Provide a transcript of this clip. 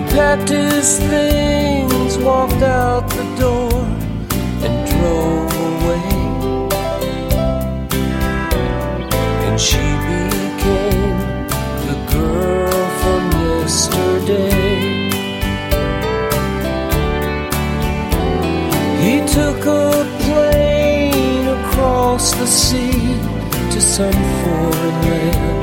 packed his things, walked out the door, and drove away. And she became the girl from yesterday. He took a plane across the sea to some foreign land.